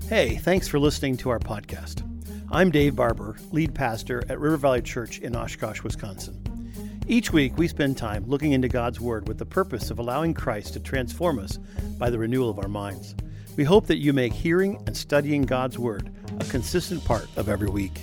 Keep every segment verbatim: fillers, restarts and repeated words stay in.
Hey, thanks for listening to our podcast. I'm Dave Barber, lead pastor at River Valley Church in Oshkosh, Wisconsin. Each week, we spend time looking into God's Word with the purpose of allowing Christ to transform us by the renewal of our minds. We hope that you make hearing and studying God's Word a consistent part of every week.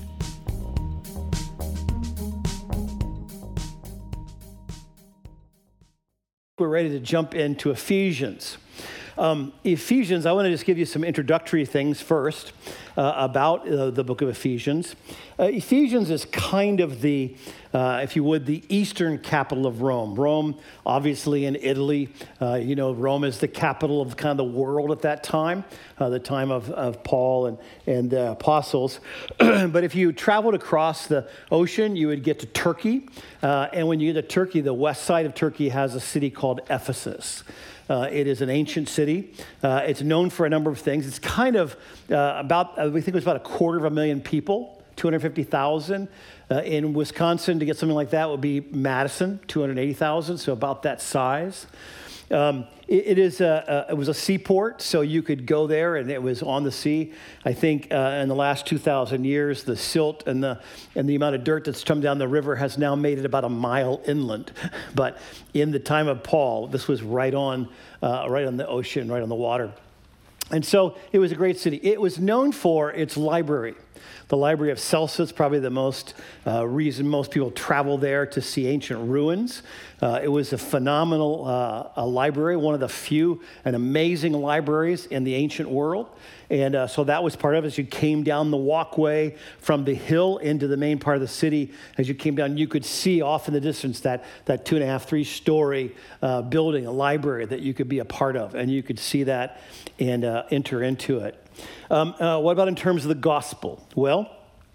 We're ready to jump into Ephesians. Um, Ephesians, I want to just give you some introductory things first uh, about uh, the book of Ephesians. Uh, Ephesians is kind of the, uh, if you would, the eastern capital of Rome. Rome, obviously in Italy, uh, you know, Rome is the capital of kind of the world at that time, uh, the time of, of Paul and, and the apostles. But if you traveled across the ocean, you would get to Turkey. Uh, and when you get to Turkey, the west side of Turkey has a city called Ephesus. Uh, it is an ancient city. Uh, it's known for a number of things. It's kind of uh, about, uh, we think it was about a quarter of a million people, two hundred fifty thousand. Uh, in Wisconsin, to get something like that would be Madison, two hundred eighty thousand, so about that size. Um, it, it is a, a, it was a seaport, so you could go there, and it was on the sea. I think uh, in the last two thousand years, the silt and the and the amount of dirt that's come down the river has now made it about a mile inland. But in the time of Paul, this was right on uh, right on the ocean, right on the water. And so it was a great city. It was known for its library. The Library of Celsus, probably the most uh, reason most people travel there to see ancient ruins. Uh, it was a phenomenal uh, a library, one of the few and amazing libraries in the ancient world. And uh, so that was part of it. As you came down the walkway from the hill into the main part of the city, as you came down, you could see off in the distance that, that two and a half, three story uh, building, a library that you could be a part of. And you could see that and uh, enter into it. Um, uh, what about in terms of the gospel? Well,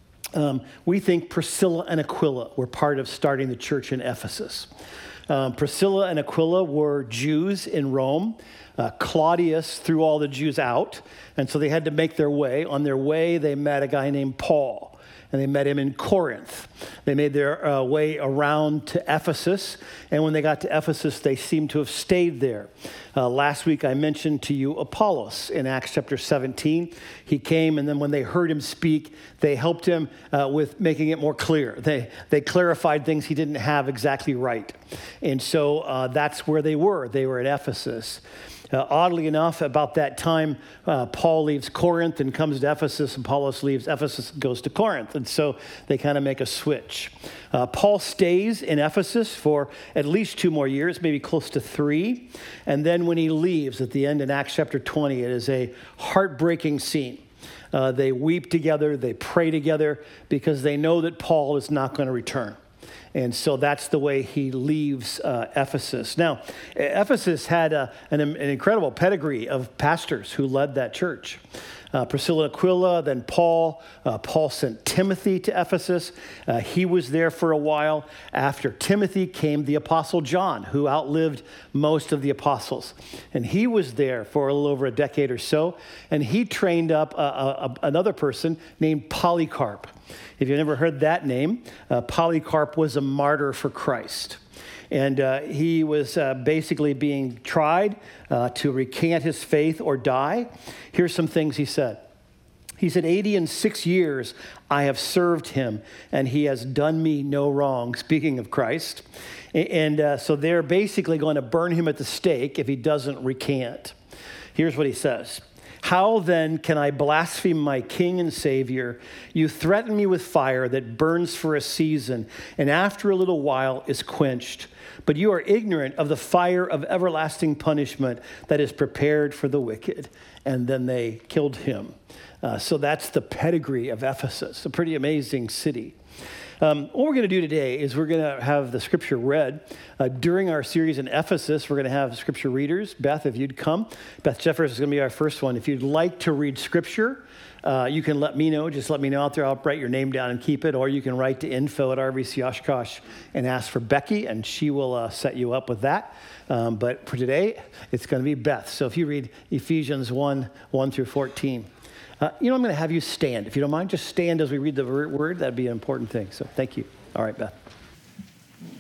um, we think Priscilla and Aquila were part of starting the church in Ephesus. Um, Priscilla and Aquila were Jews in Rome. Uh, Claudius threw all the Jews out, and so they had to make their way. On their way, they met a guy named Paul, and they met him in Corinth. They made their uh, way around to Ephesus, and when they got to Ephesus, they seemed to have stayed there. Uh, last week, I mentioned to you Apollos in Acts chapter seventeen. He came, and then when they heard him speak, they helped him uh, with making it more clear. They they clarified things he didn't have exactly right. And so uh, that's where they were. They were at Ephesus. Uh, oddly enough, about that time, uh, Paul leaves Corinth and comes to Ephesus. Apollos leaves Ephesus and goes to Corinth. And so they kind of make a switch. Uh, Paul stays in Ephesus for at least two more years, maybe close to three. And then when he leaves at the end in Acts chapter twenty, it is a heartbreaking scene. Uh, they weep together, they pray together, because they know that Paul is not going to return. And so that's the way he leaves uh, Ephesus. Now, Ephesus had a, an, an incredible pedigree of pastors who led that church. Uh, Priscilla and Aquila, then Paul. Uh, Paul sent Timothy to Ephesus. Uh, he was there for a while. After Timothy came the Apostle John, who outlived most of the apostles. And he was there for a little over a decade or so. And he trained up a, a, a, another person named Polycarp. If you've never heard that name, uh, Polycarp was a martyr for Christ. And uh, he was uh, basically being tried uh, to recant his faith or die. Here's some things he said. He said, eighty and six years I have served him, and he has done me no wrong, speaking of Christ. And uh, so they're basically going to burn him at the stake if he doesn't recant. Here's what he says. How then can I blaspheme my King and Savior? You threaten me with fire that burns for a season, and after a little while is quenched. But you are ignorant of the fire of everlasting punishment that is prepared for the wicked. And then they killed him. Uh, so that's the pedigree of Ephesus, a pretty amazing city. Um, what we're going to do today is we're going to have the scripture read. Uh, during our series in Ephesus, we're going to have scripture readers. Beth, if you'd come. Beth Jeffers is going to be our first one. If you'd like to read scripture, uh, you can let me know. Just let me know out there. I'll write your name down and keep it. Or you can write to info at R V C Oshkosh and ask for Becky, and she will uh, set you up with that. Um, but for today, it's going to be Beth. So if you read Ephesians one, one through fourteen. Uh, you know, I'm going to have you stand. If you don't mind, just stand as we read the word. That'd be an important thing. So thank you. All right, Beth.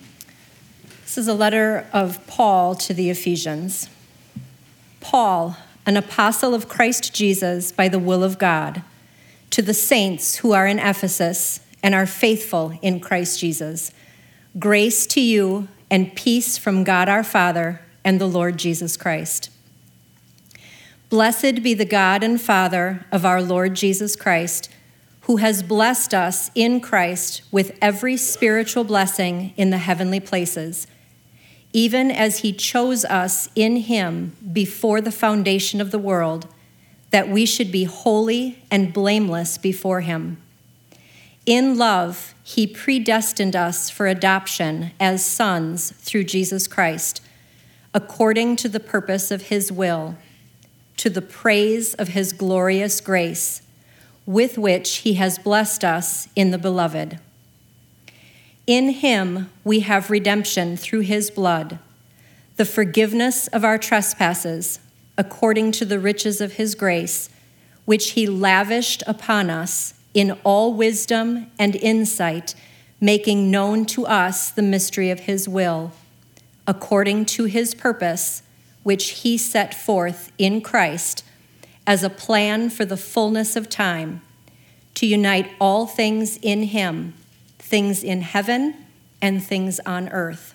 This is a letter of Paul to the Ephesians. Paul, an apostle of Christ Jesus by the will of God, to the saints who are in Ephesus and are faithful in Christ Jesus, grace to you and peace from God our Father and the Lord Jesus Christ. Blessed be the God and Father of our Lord Jesus Christ, who has blessed us in Christ with every spiritual blessing in the heavenly places, even as he chose us in him before the foundation of the world, that we should be holy and blameless before him. In love, he predestined us for adoption as sons through Jesus Christ, according to the purpose of his will, to the praise of his glorious grace, with which he has blessed us in the Beloved. In him we have redemption through his blood, the forgiveness of our trespasses, according to the riches of his grace, which he lavished upon us in all wisdom and insight, making known to us the mystery of his will, according to his purpose, which he set forth in Christ as a plan for the fullness of time, to unite all things in him, things in heaven and things on earth.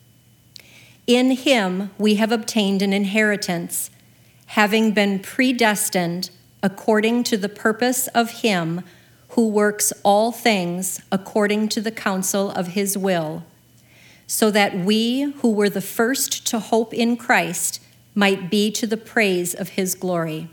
In him we have obtained an inheritance, having been predestined according to the purpose of him who works all things according to the counsel of his will, so that we who were the first to hope in Christ might be to the praise of his glory.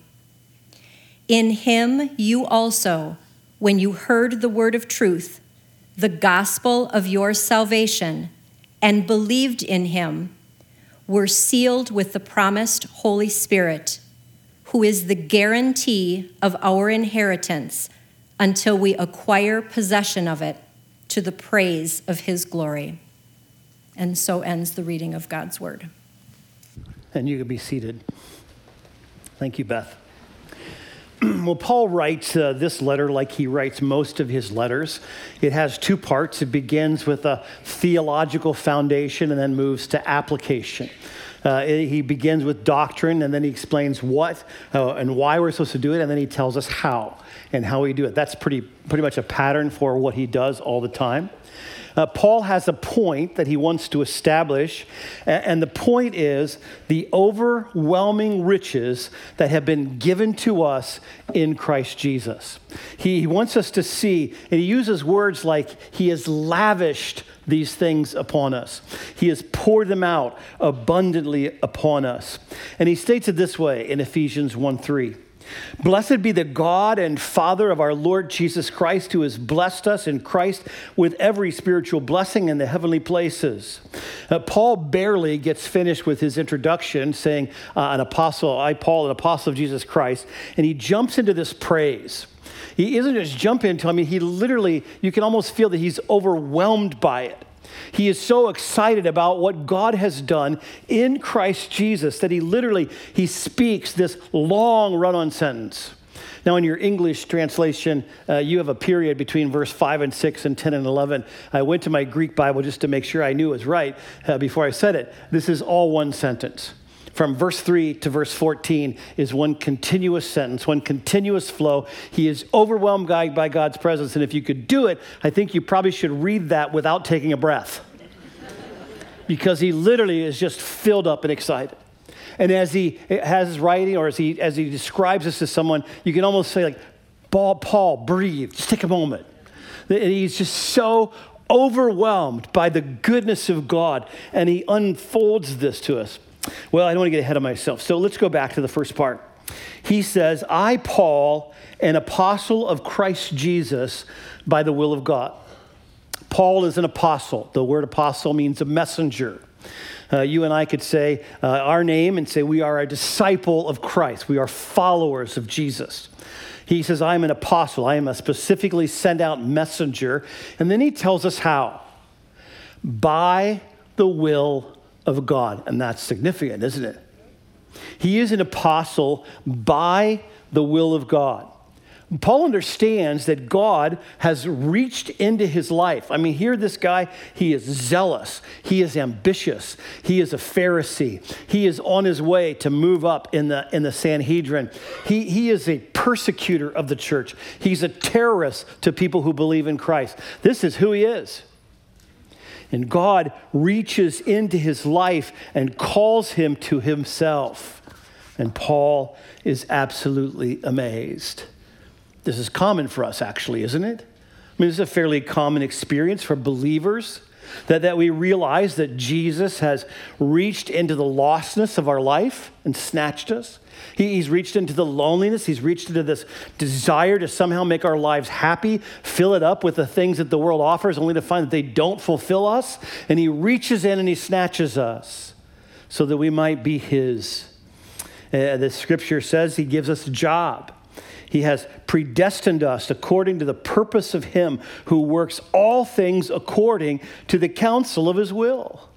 In him you also, when you heard the word of truth, the gospel of your salvation, and believed in him, were sealed with the promised Holy Spirit, who is the guarantee of our inheritance until we acquire possession of it to the praise of his glory. And so ends the reading of God's word. And you can be seated. Thank you, Beth. Well, Paul writes uh, this letter like he writes most of his letters. It has two parts. It begins with a theological foundation and then moves to application. Uh, he begins with doctrine, and then he explains what uh, and why we're supposed to do it, and then he tells us how and how we do it. That's pretty pretty much a pattern for what he does all the time. Uh, Paul has a point that he wants to establish, and the point is the overwhelming riches that have been given to us in Christ Jesus. He, he wants us to see, and he uses words like he has lavished these things upon us. He has poured them out abundantly upon us. And he states it this way in Ephesians one three. Blessed be the God and Father of our Lord Jesus Christ, who has blessed us in Christ with every spiritual blessing in the heavenly places. Uh, Paul barely gets finished with his introduction saying, uh, an apostle, I, Paul, an apostle of Jesus Christ, and he jumps into this praise. He isn't just jump into, I mean, he literally, you can almost feel that he's overwhelmed by it. He is so excited about what God has done in Christ Jesus that he literally, he speaks this long run-on sentence. Now, in your English translation, uh, you have a period between verse five and six and ten and eleven. I went to my Greek Bible just to make sure I knew it was right uh, before I said it. This is all one sentence. From verse three to verse fourteen is one continuous sentence, one continuous flow. He is overwhelmed by God's presence. And if you could do it, I think you probably should read that without taking a breath. Because he literally is just filled up and excited. And as he has his writing, or as he as he describes this to someone, you can almost say like, Paul, Paul, breathe, just take a moment. And he's just so overwhelmed by the goodness of God, and he unfolds this to us. Well, I don't want to get ahead of myself, so let's go back to the first part. He says, I, Paul, an apostle of Christ Jesus by the will of God. Paul is an apostle. The word apostle means a messenger. Uh, you and I could say uh, our name and say we are a disciple of Christ. We are followers of Jesus. He says, I am an apostle. I am a specifically sent out messenger. And then he tells us how. By the will of God. And that's significant, isn't it? He is an apostle by the will of God. Paul understands that God has reached into his life. I mean, here this guy, he is zealous. He is ambitious. He is a Pharisee. He is on his way to move up in the, in the Sanhedrin. He, he is a persecutor of the church. He's a terrorist to people who believe in Christ. This is who he is. And God reaches into his life and calls him to himself. And Paul is absolutely amazed. This is common for us, actually, isn't it? I mean, this is a fairly common experience for believers, that, that we realize that Jesus has reached into the lostness of our life and snatched us. He, he's reached into the loneliness. He's reached into this desire to somehow make our lives happy, fill it up with the things that the world offers, only to find that they don't fulfill us. And he reaches in and he snatches us so that we might be his. Uh, the scripture says he gives us a job. He has predestined us according to the purpose of him who works all things according to the counsel of his will.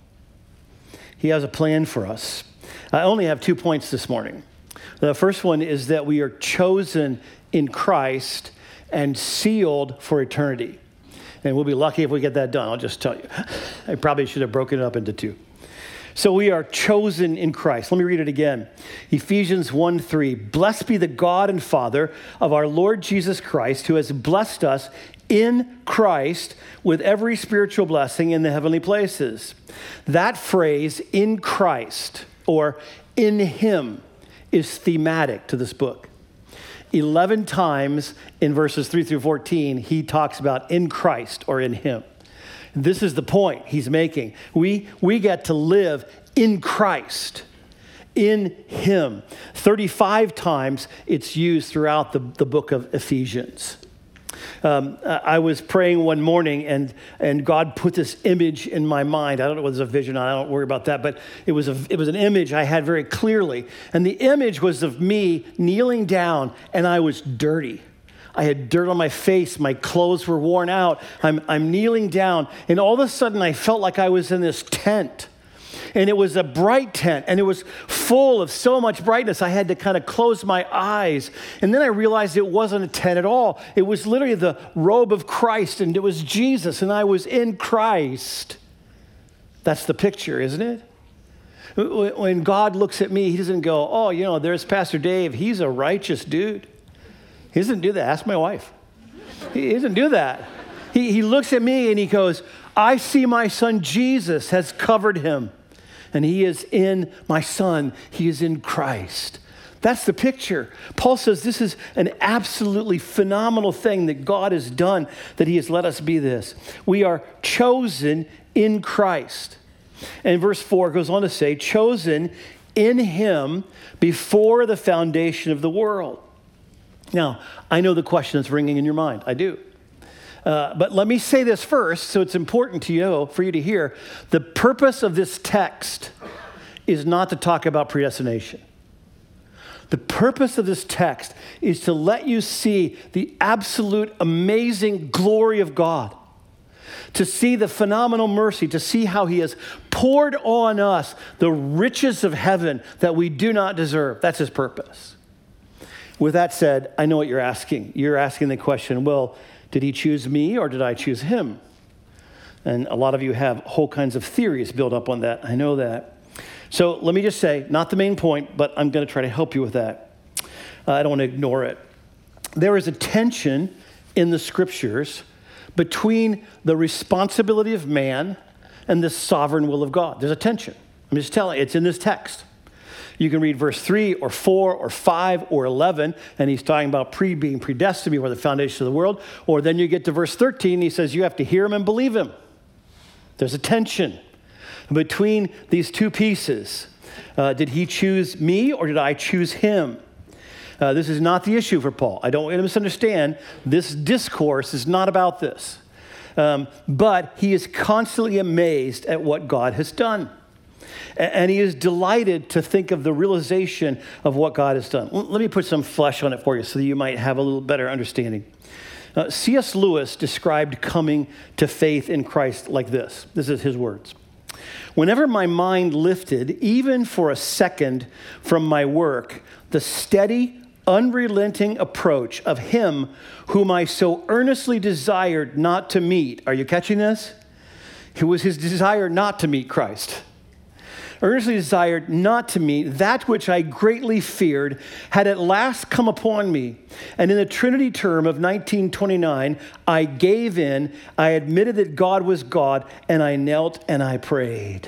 He has a plan for us. I only have two points this morning. The first one is that we are chosen in Christ and sealed for eternity. And we'll be lucky if we get that done, I'll just tell you. I probably should have broken it up into two. So we are chosen in Christ. Let me read it again. Ephesians one three. Blessed be the God and Father of our Lord Jesus Christ, who has blessed us in Christ with every spiritual blessing in the heavenly places. That phrase, in Christ, or in him, is thematic to this book. Eleven times in verses three through fourteen, he talks about in Christ or in him. This is the point he's making. We, we get to live in Christ, in him. thirty-five times it's used throughout the, the book of Ephesians. Um, I was praying one morning and, and God put this image in my mind. I don't know whether it's a vision, I don't worry about that, but it was, a, it was an image I had very clearly. And the image was of me kneeling down and I was dirty. I had dirt on my face. My clothes were worn out. I'm, I'm kneeling down. And all of a sudden, I felt like I was in this tent. And it was a bright tent. And it was full of so much brightness. I had to kind of close my eyes. And then I realized it wasn't a tent at all. It was literally the robe of Christ. And it was Jesus. And I was in Christ. That's the picture, isn't it? When God looks at me, he doesn't go, oh, you know, there's Pastor Dave. He's a righteous dude. He doesn't do that. Ask my wife. He doesn't do that. He, he looks at me and he goes, I see my son Jesus has covered him. And he is in my son. He is in Christ. That's the picture. Paul says this is an absolutely phenomenal thing that God has done, that he has let us be this. We are chosen in Christ. And verse four goes on to say, chosen in him before the foundation of the world. Now, I know the question that's ringing in your mind. I do. Uh, but let me say this first, so it's important to you, for you to hear. The purpose of this text is not to talk about predestination. The purpose of this text is to let you see the absolute amazing glory of God, to see the phenomenal mercy, to see how he has poured on us the riches of heaven that we do not deserve. That's his purpose. With that said, I know what you're asking. You're asking the question, well, did he choose me or did I choose him? And a lot of you have whole kinds of theories built up on that. I know that. So let me just say, not the main point, but I'm going to try to help you with that. Uh, I don't want to ignore it. There is a tension in the scriptures between the responsibility of man and the sovereign will of God. There's a tension. I'm just telling you, it's in this text. You can read verse three or four or five or eleven, and he's talking about pre being predestined before the foundation of the world. Or then you get to verse thirteen, and he says you have to hear him and believe him. There's a tension between these two pieces. Uh, did he choose me or did I choose him? Uh, this is not the issue for Paul. I don't want to misunderstand. This discourse is not about this. Um, but he is constantly amazed at what God has done. And he is delighted to think of the realization of what God has done. Let me put some flesh on it for you so that you might have a little better understanding. Uh, C S Lewis described coming to faith in Christ like this. This is his words. Whenever my mind lifted, even for a second, from my work, the steady, unrelenting approach of him whom I so earnestly desired not to meet. Are you catching this? It was his desire not to meet Christ. Earnestly desired not to meet that which I greatly feared had at last come upon me. And in the Trinity term of nineteen twenty-nine, I gave in, I admitted that God was God, and I knelt and I prayed.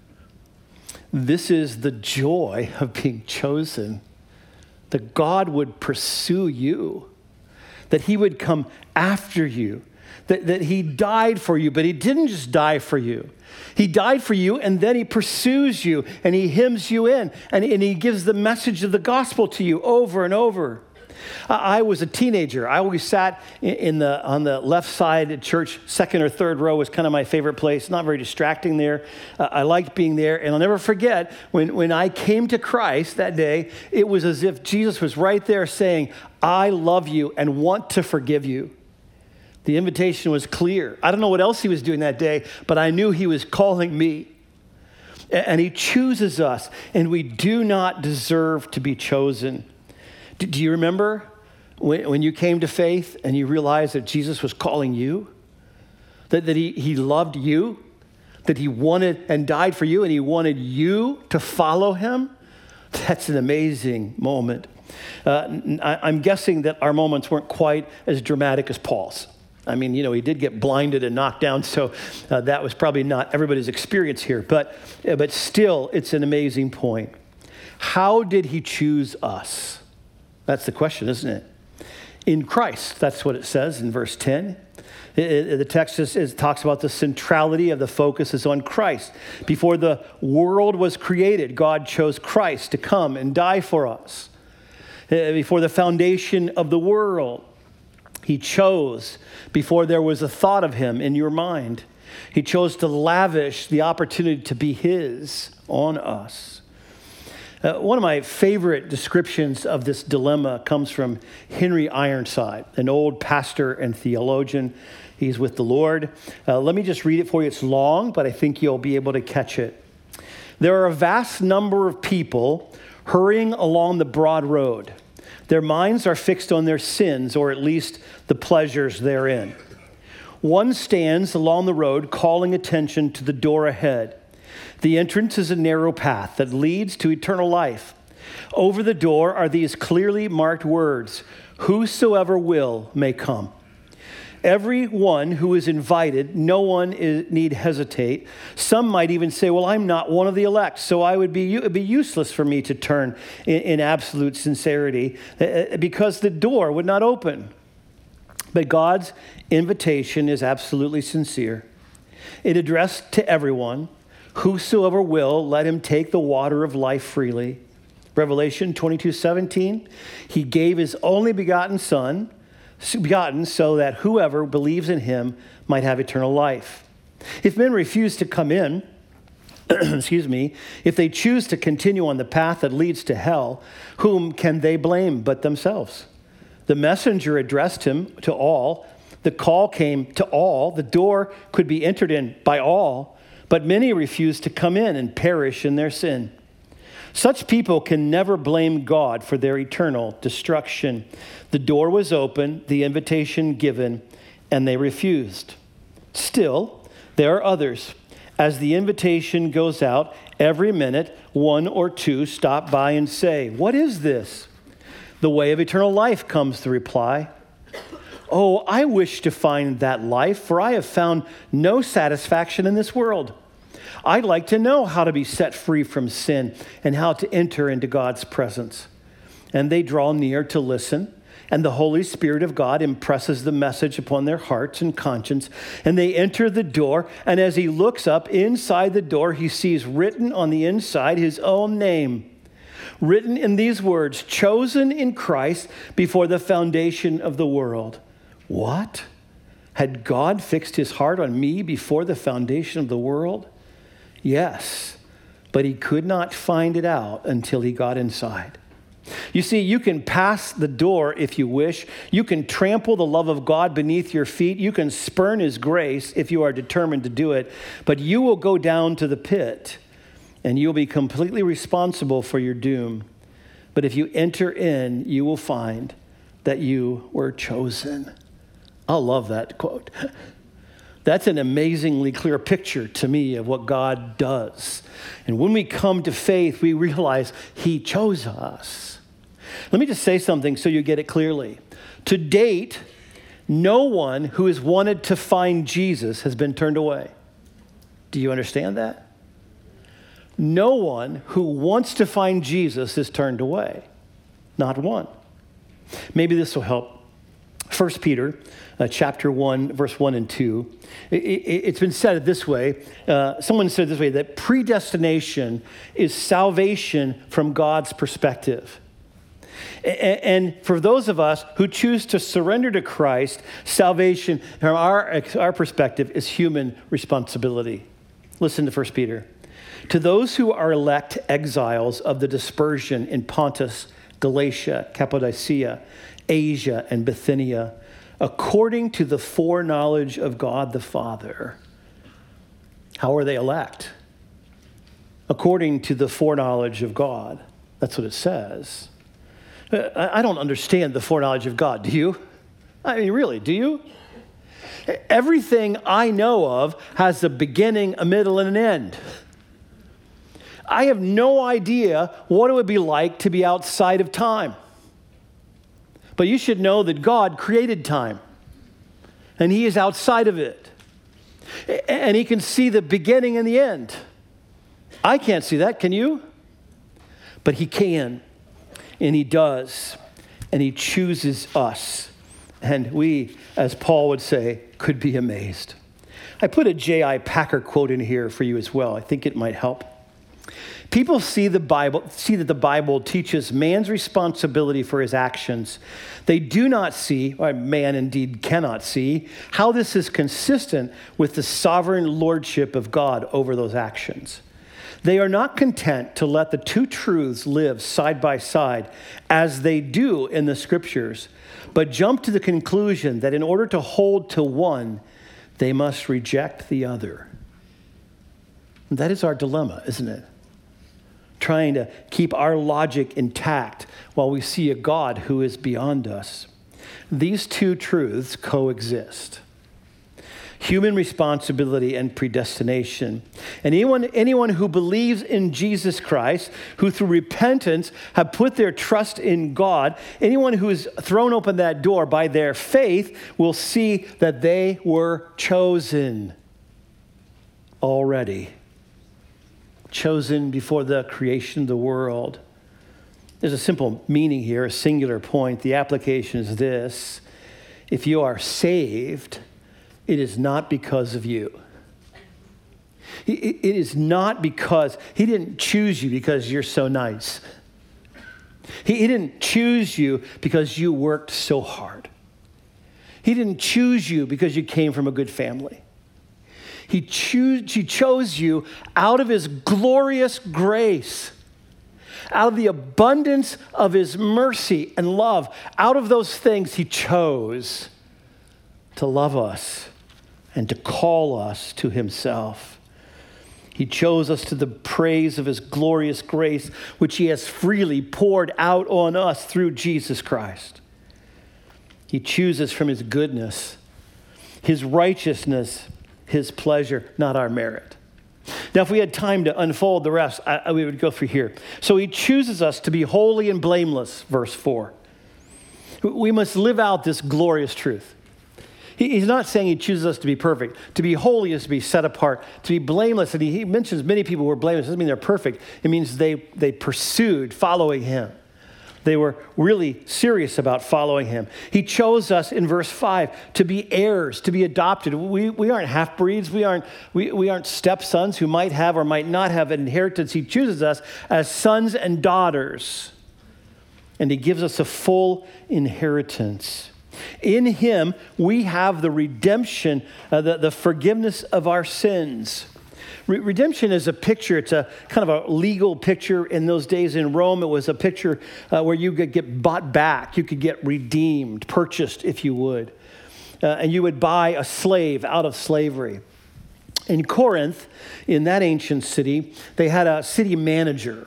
This is the joy of being chosen, that God would pursue you, that he would come after you, that, that he died for you, but he didn't just die for you. He died for you, and then he pursues you, and he hems you in, and, and he gives the message of the gospel to you over and over. I, I was a teenager. I always sat in, in the on the left side at church. Second or third row was kind of my favorite place. Not very distracting there. Uh, I liked being there, and I'll never forget when, when I came to Christ that day, it was as if Jesus was right there saying, I love you and want to forgive you. The invitation was clear. I don't know what else he was doing that day, but I knew he was calling me. And he chooses us, and we do not deserve to be chosen. Do you remember when, when you came to faith and you realized that Jesus was calling you? That, that he, he loved you? That he wanted and died for you, and he wanted you to follow him? That's an amazing moment. Uh, I, I'm guessing that our moments weren't quite as dramatic as Paul's. I mean, you know, he did get blinded and knocked down, so uh, that was probably not everybody's experience here. But, uh, but still, it's an amazing point. How did he choose us? That's the question, isn't it? In Christ, that's what it says in verse ten. It, it, the text is, is, talks about the centrality of the focus is on Christ. Before the world was created, God chose Christ to come and die for us. Uh, before the foundation of the world, he chose before there was a thought of him in your mind. He chose to lavish the opportunity to be his on us. Uh, one of my favorite descriptions of this dilemma comes from Henry Ironside, an old pastor and theologian. He's with the Lord. Uh, let me just read it for you. It's long, but I think you'll be able to catch it. There are a vast number of people hurrying along the broad road. Their minds are fixed on their sins, or at least the pleasures therein. One stands along the road calling attention to the door ahead. The entrance is a narrow path that leads to eternal life. Over the door are these clearly marked words, whosoever will may come. Everyone who is invited, no one is, need hesitate. Some might even say, well, I'm not one of the elect, so I would be, it would be useless for me to turn in, in absolute sincerity because the door would not open. But God's invitation is absolutely sincere. It addressed to everyone. Whosoever will, let him take the water of life freely. Revelation twenty-two seventeen, he gave his only begotten son, begotten so that whoever believes in him might have eternal life. If men refuse to come in, excuse me, if they choose to continue on the path that leads to hell, whom can they blame but themselves? The messenger addressed him to all. The call came to all. The door could be entered in by all, but many refused to come in and perish in their sin. Such people can never blame God for their eternal destruction. The door was open, the invitation given, and they refused. Still, there are others. As the invitation goes out, every minute, one or two stop by and say, what is this? The way of eternal life, comes the reply. Oh, I wish to find that life, for I have found no satisfaction in this world. I'd like to know how to be set free from sin and how to enter into God's presence. And they draw near to listen, and the Holy Spirit of God impresses the message upon their hearts and conscience, and they enter the door, and as he looks up inside the door, he sees written on the inside his own name, written in these words, chosen in Christ before the foundation of the world. What? Had God fixed his heart on me before the foundation of the world? Yes, but he could not find it out until he got inside. You see, you can pass the door if you wish. You can trample the love of God beneath your feet. You can spurn his grace if you are determined to do it. But you will go down to the pit, and you'll be completely responsible for your doom. But if you enter in, you will find that you were chosen. I love that quote. That's an amazingly clear picture to me of what God does. And when we come to faith, we realize he chose us. Let me just say something so you get it clearly. To date, no one who has wanted to find Jesus has been turned away. Do you understand that? No one who wants to find Jesus is turned away. Not one. Maybe this will help. First Peter uh, chapter one, verse one and two. It, it, it's been said this way. Uh, someone said this way, that predestination is salvation from God's perspective. And for those of us who choose to surrender to Christ, salvation from our, our perspective is human responsibility. Listen to First Peter. To those who are elect exiles of the dispersion in Pontus, Galatia, Cappadocia, Asia, and Bithynia, according to the foreknowledge of God the Father. How are they elect? According to the foreknowledge of God. That's what it says. I don't understand the foreknowledge of God. Do you? I mean, really, do you? Everything I know of has a beginning, a middle, and an end. I have no idea what it would be like to be outside of time. But you should know that God created time, and he is outside of it. And he can see the beginning and the end. I can't see that, can you? But he can. And he does, and he chooses us. And we, as Paul would say, could be amazed. I put a J I Packer quote in here for you as well. I think it might help. People see the Bible, see that the Bible teaches man's responsibility for his actions. They do not see, or man indeed cannot see, how this is consistent with the sovereign lordship of God over those actions. They are not content to let the two truths live side by side as they do in the scriptures, but jump to the conclusion that in order to hold to one, they must reject the other. And that is our dilemma, isn't it? Trying to keep our logic intact while we see a God who is beyond us. These two truths coexist. Human responsibility and predestination. And anyone, anyone who believes in Jesus Christ, who through repentance have put their trust in God, anyone who has thrown open that door by their faith will see that they were chosen already. Chosen before the creation of the world. There's a simple meaning here, a singular point. The application is this: if you are saved, it is not because of you. It is not because he didn't choose you because you're so nice. He didn't choose you because you worked so hard. He didn't choose you because you came from a good family. He, choose, he chose you out of his glorious grace, out of the abundance of his mercy and love. Out of those things, he chose to love us and to call us to himself. He chose us to the praise of his glorious grace, which he has freely poured out on us through Jesus Christ. He chooses from his goodness, his righteousness, his pleasure, not our merit. Now, if we had time to unfold the rest, I, I, we would go through here. So he chooses us to be holy and blameless, verse four. We must live out this glorious truth. He's not saying he chooses us to be perfect. To be holy is to be set apart. To be blameless, and he mentions many people who are blameless. It doesn't mean they're perfect. It means they, they pursued following him. They were really serious about following him. He chose us in verse five to be heirs, to be adopted. We, we aren't half-breeds. We aren't, we, we aren't stepsons who might have or might not have an inheritance. He chooses us as sons and daughters. And he gives us a full inheritance. In him, we have the redemption, uh, the, the forgiveness of our sins. Re- redemption is a picture. It's a kind of a legal picture. In those days in Rome, it was a picture uh, where you could get bought back. You could get redeemed, purchased, if you would. Uh, and you would buy a slave out of slavery. In Corinth, in that ancient city, they had a city manager.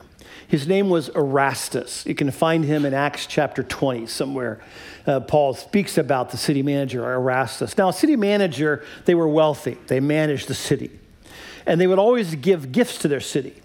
His name was Erastus. You can find him in Acts chapter twenty somewhere. Uh, Paul speaks about the city manager, Erastus. Now, a city manager, they were wealthy. They managed the city. And they would always give gifts to their city.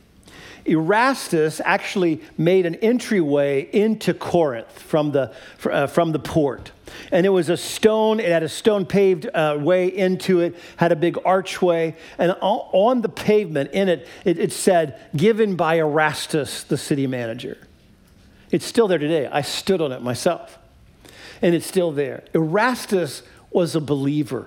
Erastus actually made an entryway into Corinth from the, uh, from the port. And it was a stone, it had a stone paved uh, way into it, had a big archway. And on the pavement in it, it, it said, given by Erastus, the city manager. It's still there today. I stood on it myself. And it's still there. Erastus was a believer.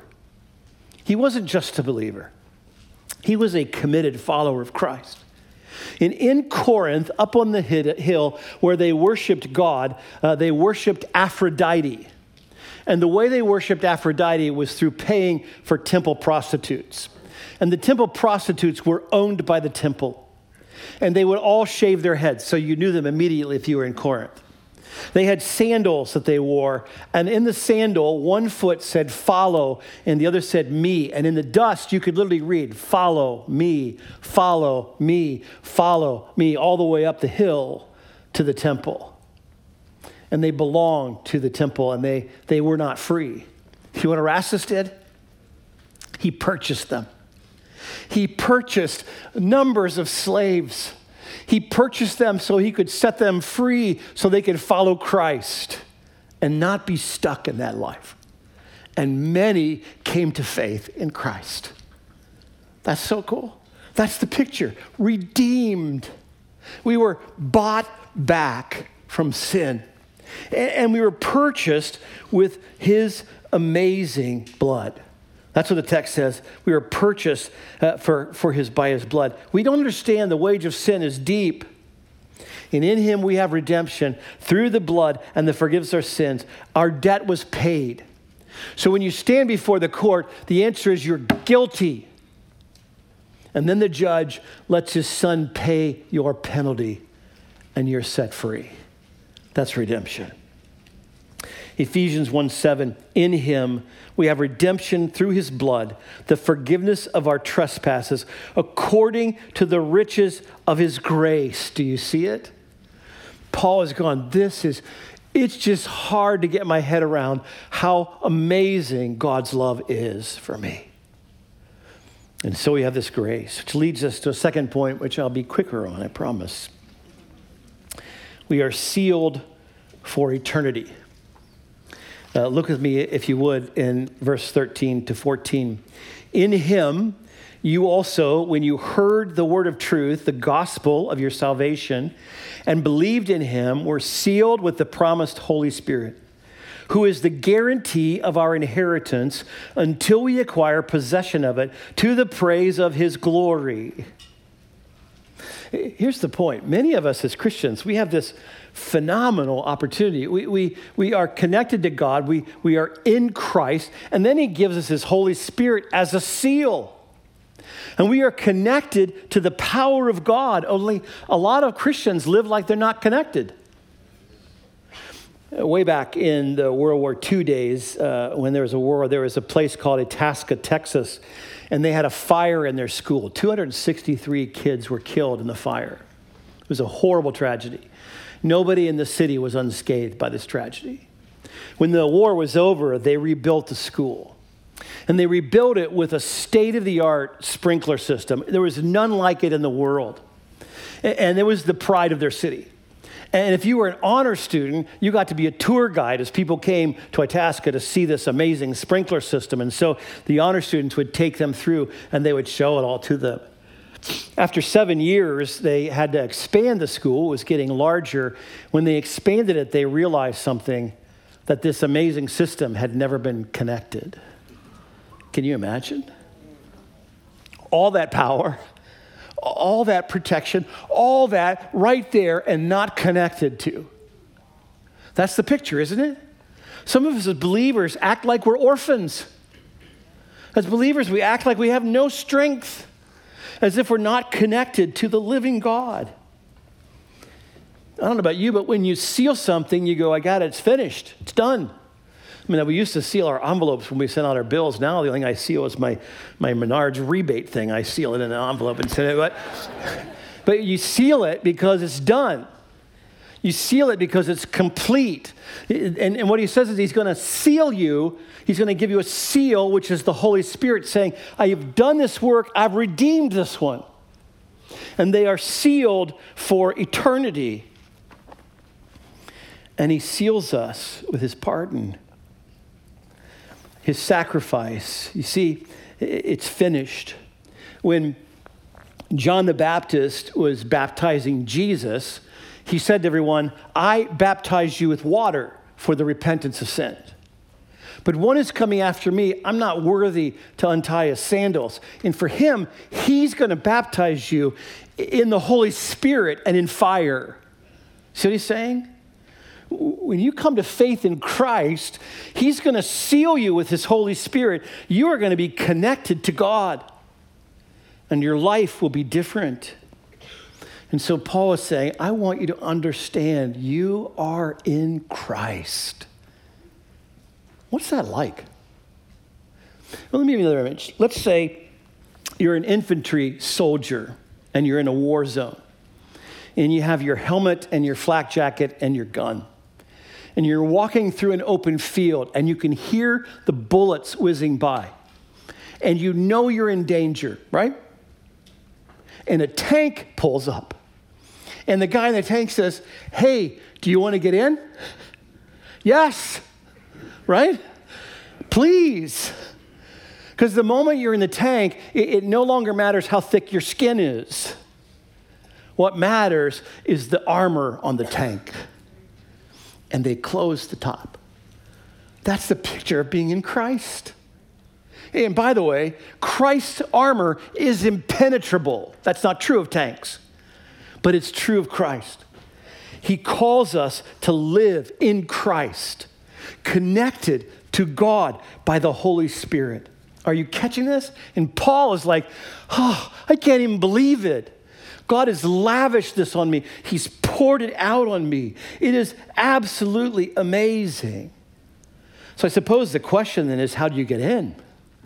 He wasn't just a believer. He was a committed follower of Christ. And in Corinth, up on the hill where they worshiped God, uh, they worshiped Aphrodite. And the way they worshiped Aphrodite was through paying for temple prostitutes. And the temple prostitutes were owned by the temple. And they would all shave their heads, so you knew them immediately if you were in Corinth. They had sandals that they wore, and in the sandal, one foot said follow, and the other said me. And in the dust, you could literally read, follow me, follow me, follow me, all the way up the hill to the temple. And they belonged to the temple, and they, they were not free. You know what Erastus did? He purchased them. He purchased numbers of slaves. He purchased them so he could set them free so they could follow Christ and not be stuck in that life. And many came to faith in Christ. That's so cool. That's the picture. Redeemed. We were bought back from sin. And we were purchased with his amazing blood. That's what the text says. We were purchased uh, for, for his, by his blood. We don't understand the wage of sin is deep. And in him we have redemption through the blood and the forgiveness of our sins. Our debt was paid. So when you stand before the court, the answer is you're guilty. And then the judge lets his son pay your penalty and you're set free. That's redemption. Ephesians one seven, in him we have redemption through his blood, the forgiveness of our trespasses, according to the riches of his grace. Do you see it? Paul has gone, this is, it's just hard to get my head around how amazing God's love is for me. And so we have this grace, which leads us to a second point, which I'll be quicker on, I promise. We are sealed for eternity. Uh, look with me, if you would, in verse thirteen to fourteen. In him, you also, when you heard the word of truth, the gospel of your salvation, and believed in him, were sealed with the promised Holy Spirit, who is the guarantee of our inheritance until we acquire possession of it to the praise of his glory. Here's the point. Many of us as Christians, we have this phenomenal opportunity. We, we, we are connected to God. We, we are in Christ. And then he gives us his Holy Spirit as a seal. And we are connected to the power of God. Only a lot of Christians live like they're not connected. Way back in the World War Two days, uh, when there was a war, there was a place called Itasca, Texas, and they had a fire in their school. two hundred sixty-three kids were killed in the fire. It was a horrible tragedy. Nobody in the city was unscathed by this tragedy. When the war was over, they rebuilt the school. And they rebuilt it with a state-of-the-art sprinkler system. There was none like it in the world. And it was the pride of their city. And if you were an honor student, you got to be a tour guide as people came to Itasca to see this amazing sprinkler system. And so the honor students would take them through and they would show it all to them. After seven years, they had to expand the school. It was getting larger. When they expanded it, they realized something, that this amazing system had never been connected. Can you imagine? All that power, all that protection, all that right there and not connected to. That's the picture, isn't it? Some of us as believers act like we're orphans. As believers, we act like we have no strength, as if we're not connected to the living God. I don't know about you, but when you seal something, you go, I got it, it's finished, it's done. I mean, we used to seal our envelopes when we sent out our bills. Now the only thing I seal is my, my Menards rebate thing. I seal it in an envelope and send it. But But you seal it because it's done. You seal it because it's complete. And, and what he says is he's going to seal you. He's going to give you a seal, which is the Holy Spirit saying, I have done this work. I've redeemed this one. And they are sealed for eternity. And he seals us with his pardon, his sacrifice. You see, it's finished. When John the Baptist was baptizing Jesus, he said to everyone, I baptize you with water for the repentance of sin. But one is coming after me. I'm not worthy to untie his sandals. And for him, he's going to baptize you in the Holy Spirit and in fire. See what he's saying? When you come to faith in Christ, he's going to seal you with his Holy Spirit. You are going to be connected to God, and your life will be different. And so Paul is saying, I want you to understand you are in Christ. What's that like? Well, let me give you another image. Let's say you're an infantry soldier and you're in a war zone, and you have your helmet and your flak jacket and your gun. And you're walking through an open field, and you can hear the bullets whizzing by. And you know you're in danger, right? And a tank pulls up. And the guy in the tank says, hey, do you want to get in? Yes, right? Please. Because the moment you're in the tank, it, it no longer matters how thick your skin is. What matters is the armor on the tank. And they close the top. That's the picture of being in Christ. And by the way, Christ's armor is impenetrable. That's not true of tanks, but it's true of Christ. He calls us to live in Christ, connected to God by the Holy Spirit. Are you catching this? And Paul is like, oh, I can't even believe it. God has lavished this on me. He's poured it out on me. It is absolutely amazing. So I suppose the question then is, how do you get in?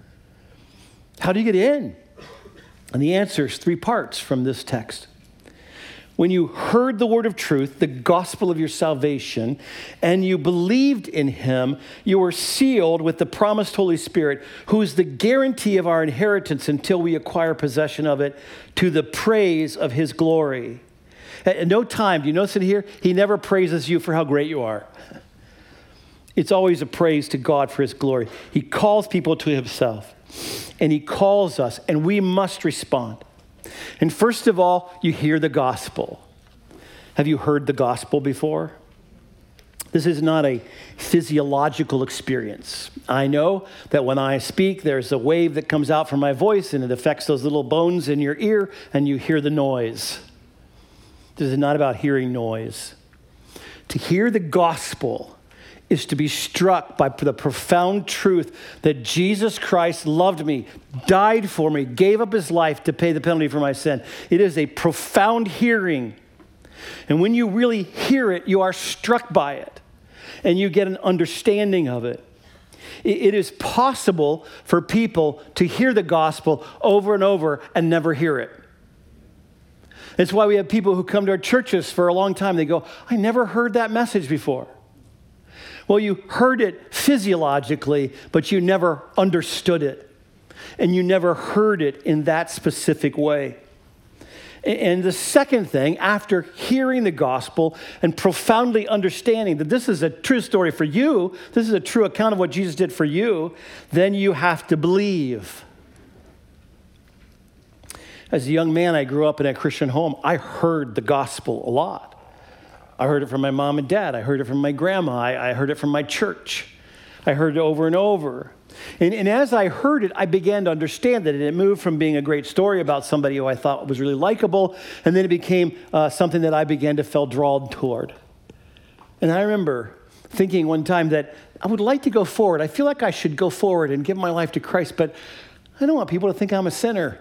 How do you get in? And the answer is three parts from this text. When you heard the word of truth, the gospel of your salvation, and you believed in him, you were sealed with the promised Holy Spirit, who is the guarantee of our inheritance until we acquire possession of it, to the praise of his glory. At no time, do you notice it here? He never praises you for how great you are. It's always a praise to God for his glory. He calls people to himself, and he calls us, and we must respond. And first of all, you hear the gospel. Have you heard the gospel before? This is not a physiological experience. I know that when I speak, there's a wave that comes out from my voice, and it affects those little bones in your ear, and you hear the noise. This is not about hearing noise. To hear the gospel is to be struck by the profound truth that Jesus Christ loved me, died for me, gave up his life to pay the penalty for my sin. It is a profound hearing. And when you really hear it, you are struck by it, and you get an understanding of it. It is possible for people to hear the gospel over and over and never hear it. It's why we have people who come to our churches for a long time. They go, I never heard that message before. Well, you heard it physiologically, but you never understood it. And you never heard it in that specific way. And the second thing, after hearing the gospel and profoundly understanding that this is a true story for you, this is a true account of what Jesus did for you, then you have to believe. As a young man, I grew up in a Christian home. I heard the gospel a lot. I heard it from my mom and dad. I heard it from my grandma. I, I heard it from my church. I heard it over and over. And, and as I heard it, I began to understand that it moved from being a great story about somebody who I thought was really likable, and then it became uh, something that I began to feel drawn toward. And I remember thinking one time that I would like to go forward. I feel like I should go forward and give my life to Christ, but I don't want people to think I'm a sinner.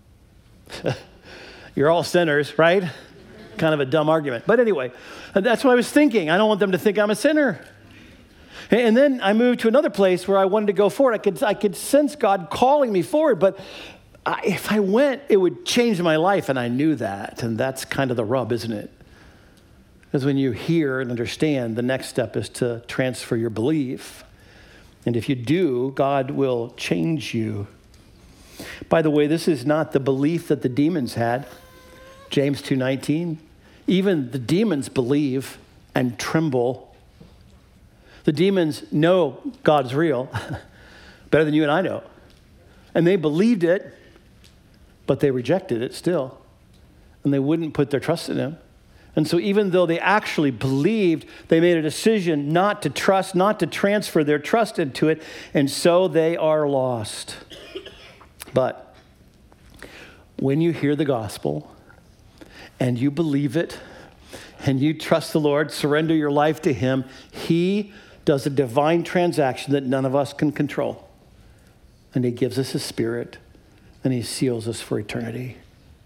You're all sinners, right? Kind of a dumb argument. But anyway, that's what I was thinking. I don't want them to think I'm a sinner. And then I moved to another place where I wanted to go forward. I could, I could sense God calling me forward, but I, if I went, it would change my life, and I knew that. And that's kind of the rub, isn't it? Because when you hear and understand, the next step is to transfer your belief. And if you do, God will change you. By the way, this is not the belief that the demons had. James two nineteen. Even the demons believe and tremble. The demons know God's real better than you and I know. And they believed it, but they rejected it still. And they wouldn't put their trust in him. And so even though they actually believed, they made a decision not to trust, not to transfer their trust into it. And so they are lost. But when you hear the gospel and you believe it and you trust the Lord, surrender your life to him, he does a divine transaction that none of us can control. And he gives us his spirit, and he seals us for eternity.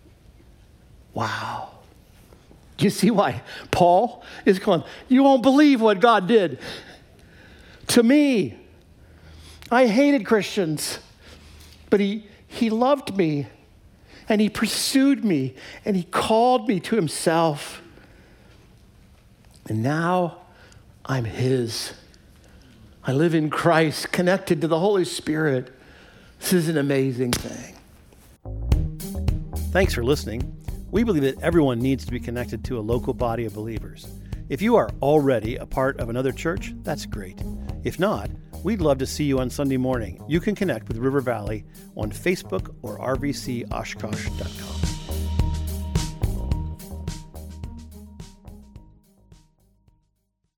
Wow. Do you see why Paul is going, you won't believe what God did to me. I hated Christians, but he, he loved me, and he pursued me, and he called me to himself. And now I'm his. I live in Christ, connected to the Holy Spirit. This is an amazing thing. Thanks for listening. We believe that everyone needs to be connected to a local body of believers. If you are already a part of another church, that's great. If not, we'd love to see you on Sunday morning. You can connect with River Valley on Facebook or r v c oshkosh dot com.